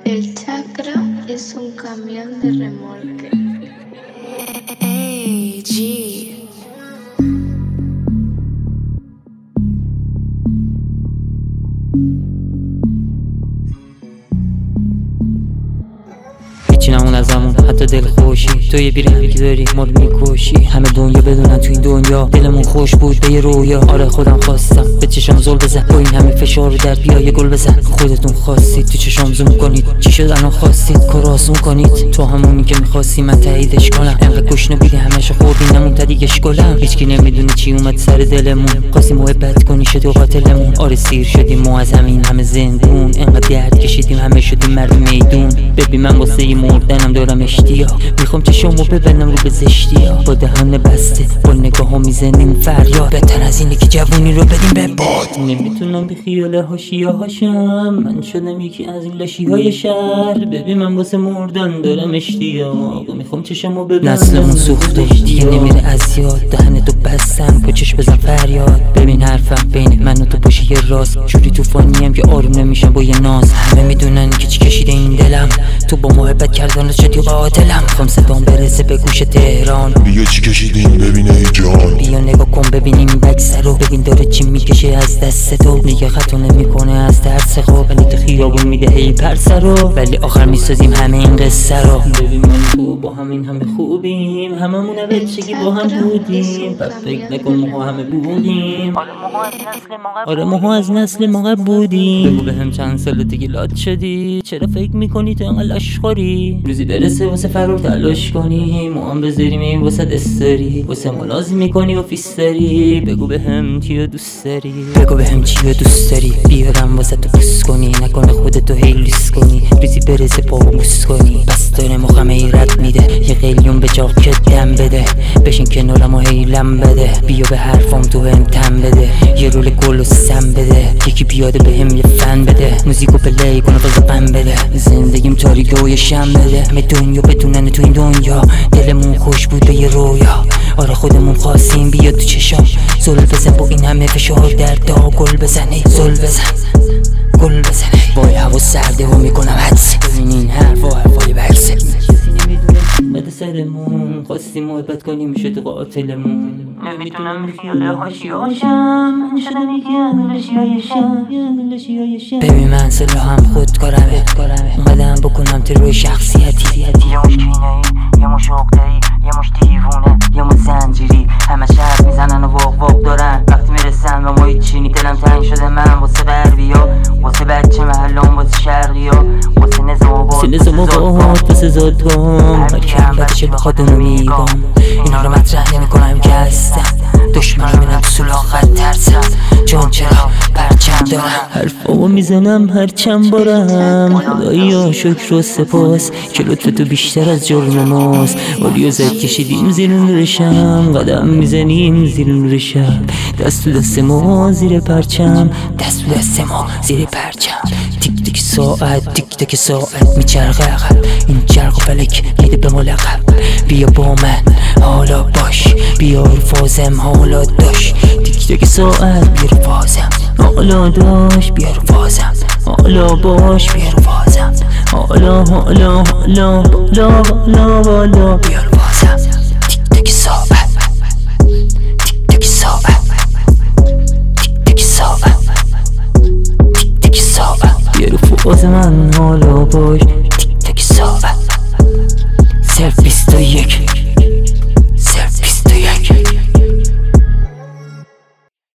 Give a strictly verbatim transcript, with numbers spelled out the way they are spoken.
El chakra es un camión de remolque. A G. هیچی نمون ازمون حتی دل خوشی، تو یه بیرهمی که داری ما رو میکشی. همه دنیا بدونن تو این دنیا دلمون خوش بود به یه رویا. آره خودم خواستم به چشم زل بزن، با این همه فشار در بیا یه گل بزن. خودتون خواستید تو چشم زوم کنید، چی شد الان خواستید کار آسون کنید. تو همونی که میخواستی من تاییدش کنم، انقدر گوش نبیدی همشو خوردی نمون دیگهش گلم. هیچکی نمیدونه چی اومد سر دلمون، خواستی محبت کنی شدی قاتلمون. آره سیر شدیم ما از همین همه زندون، انقدر درد کشیدیم همه شدیم مرد میدون. ببین من واسه یه مردنم دارم اشتیاق، میخوام چشمو ببندم رو به زشتیا. با دهان بسته با نگاهو میزنیم فریاد، بهتر از اینه که جوونی رو بدیم به باد. نمیتونم بی خیال حاشیه هاشم، من شدم یکی از این لاشی های شهر. ببین من واسه مردن دارم اشتیاق، میخوام چشمو ببندم. نسلمون سوخته دیگه نمیره از یاد، دهنتو بستم کچش بزن فریاد. ببین حرفم بین من و تو باشه یه راست، جوری توفانیم که آروم نمیشم با یه ناز. همه میدونن که چی کشیده این دلم، تو با محبت کردن شدی قاتلم. خوام صدام برسه به گوش تهران، بیا چی کشیدیم ببین ای جان. بیا نگاه کن ببینیم بکسه رو، ببین داره چی میکشه از دست تو. دیگه خطا نمیکنه از ترس خواب، ولی تو خیابون میده هی پرسه رو، ولی آخر میسازیم همه این قصه رو. ببین من تو با همین همه خوبیم، هممون بچگی با هم بودیم. بعد فکر نکن ما همه بودیم، آره ما از نسل ما بودیم. بگو بهم چند سال دیگه لات شدی، چرا فکر میکنی تو انقدر لاشخوری؟ روزی برسه واسه فرار تلاش کنی، ما هم بذاریم این واسه دستاری، واسه ما لازم میکنی و فیستری. بگو بهم چیو دوست داری، بگو بهم چیو دوست داری. بیارم واسه تو بوس کنی، نکنه خودتو هی لیس کنی. روزی برسه پا و بوس کنی، پس داره مخم ایرت میده. یه قلیون به جا که دم بده، بشین کنارم و هی لم بده. بیا به حرفام تو هم تم بده، یه رول گل و سم بده. یکی بیاده بهم یه فن بده، موزیکو پلی کنه واسه غم بده. زندگیم تاریکه و یه شم بده، همه دنیا بدونن تو این دنیا دلمون خوش بود به یه رویا. آره خودمون خواستیم بیا تو چشم زل بزن، با این همه فشار دردا گل بزن. ای زل بزن گل بزن، وای هوا سرده و میکنم حدس. ببین این حرف و حرفای برسه، کسی نمیدونه مده سرمون. خواستیم محبت کنیم شد قاتلمون. نمیتونم بی خیال حاشیه هاشم، من شدم یکی از لاشی شم. ببین من سلاحم خودکارمه، اومدم بکنم تروی شخصیتی. یه مش کینه‌ای، یه مش عقده‌ای، یه مش دیوونه، یه مش زنجیری. همه شرط میزنن و واق واق دارن، وقتی میرسن و ما هیچی. دلم تنگ شده من واسه غربیا، واسه بچه محلام، واسه شرقیا، واسه نظام آباد، نظام آباد، واسه زادگام. هر کم بچه بخواد اونو میگم، اینا رو مطرح نمیکنم که هستم. دشمن رو میرم تو سلاخت ترسم، جان چرا پرچم دارم. حرفامو میزنم هرچند بارم، خدایا شکر و سپاس که لطف تو بیشتر از جرم ماست. ولی زد کشیدیم زیر نورشم، قدم میزنیم زیر نورشم. دست تو دست ما زیر پرچم، دست تو دست ما زیر پرچم. تیک تیک ساعت تیک تیک ساعت میچرخه عقب، این چرخ و فلک میده به ما لقب. بیا با من حالا باش، بیا رو فازم حالا داش. تیک تیک ساعت بیا رو فازم حالا داش، بیا رو فازم حالا باش، بیا رو فازم حالا حالا حالا بالا بالا بالا. بیا رو فازم تیک تیک ساعت، تیک تیک ساعت، تیک تیک ساعت، تیک تیک ساعت. بیا رو فاز من حالا